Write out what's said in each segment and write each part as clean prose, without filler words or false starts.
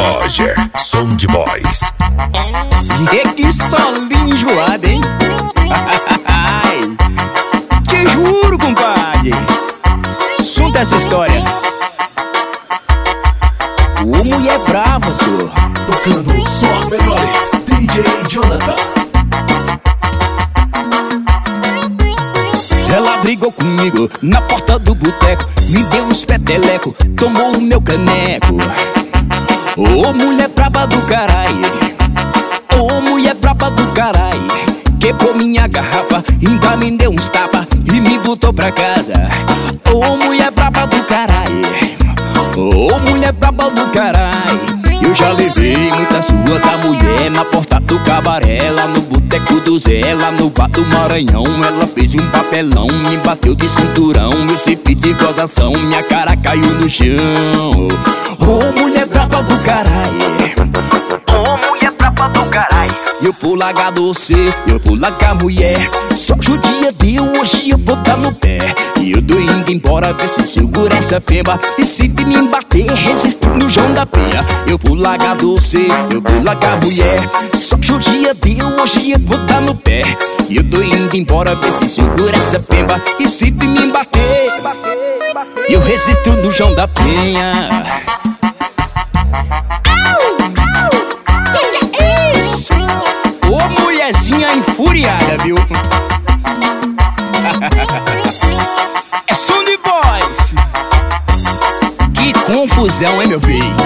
Roger, som de voz. E que solinho enjoado, hein? Te juro, compadre. Sunta essa história. Ô mulher brava, senhor. Tocando só as melhores, DJ Jonathan. Ela brigou comigo na porta do boteco, me deu uns peteleco, tomou o meu caneco. Ô mulher braba do carai, ô mulher braba do carai, quebrou minha garrafa, ainda me deu uns tapa e me botou pra casa. Ô mulher braba do carai, ô mulher braba do carai, eu já levei muita sua da mulher na porta do cabaré, lá no boteco do Zé, lá no bar do Maranhão. Ela fez um papelão, me bateu de cinturão, eu sempre de gozação, minha cara caiu no chão. Ô mulher braba do caralho, ô mulher braba do caralho, eu vou largar você, eu vou largar a mulher, só judia deu, hoje eu vou dar no pé. E eu tô indo embora, ver se segura essa pemba, e se me bater, resisto no João da Penha. Eu vou largar você, eu vou largar a mulher, só judia deu, hoje eu vou dar no pé. E eu tô indo embora, ver se segura essa pemba, e se me bater, eu resisto no João da Penha. Ô mulherzinha infuriada, viu? É som de voz. Que confusão, hein, meu filho?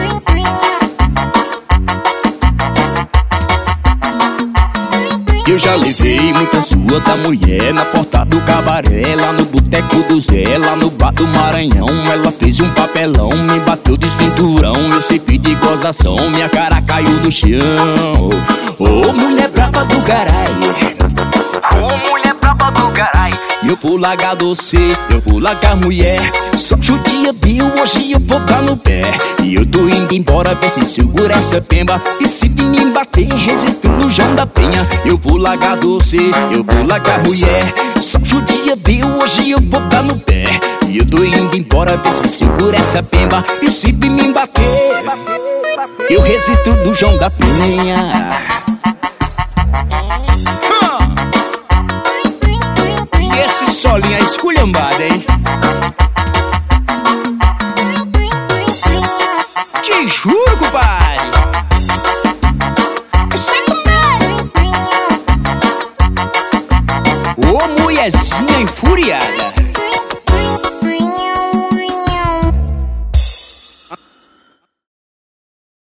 Eu já levei muita sua da mulher na porta do cabaré, lá no boteco do Zé, lá no bar do Maranhão. Ela fez um papelão, me bateu de cinturão, eu sempre de gozação, minha cara caiu no chão. Ô mulher braba do caralho, ô mulher braba do caralho, eu vou largar você, eu vou largar a mulher, só judia deu, hoje eu vou dar no pé. E eu tô indo embora, ver se segura essa pemba, e se me bater, resisto no João da Penha. Eu vou largar você, eu vou largar a mulher, só judia deu, hoje eu vou dar no pé. E eu tô indo embora, ver se segura essa pemba, e se me bater, eu resisto no João da Penha. E esse solinho é esculhambado, hein? Te juro, compadre.